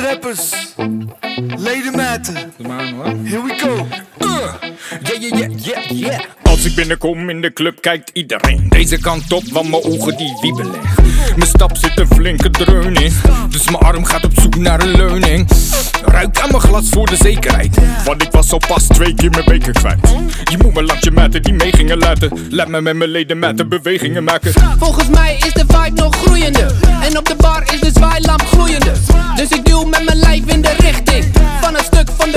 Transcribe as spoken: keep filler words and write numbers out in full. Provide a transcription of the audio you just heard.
de rappers, ledematen. Here we go. Uh, yeah, yeah, yeah, yeah, yeah. Als ik binnenkom in de club kijkt iedereen deze kant op, want mijn ogen die wiebelen. Mijn stap zit een flinke dreun in, dus mijn arm gaat op zoek naar een leuning. Ruik aan mijn glas voor de zekerheid, want ik was al pas twee keer mijn beker kwijt. Je moet me langs je maten die mee gingen laten. Laat me met mijn ledematen bewegingen maken. Volgens mij is de vibe nog groeiende, en op de bar is de zwaailamp gloeiende. Dus ik duw met mijn lijf in de richting van een stuk van de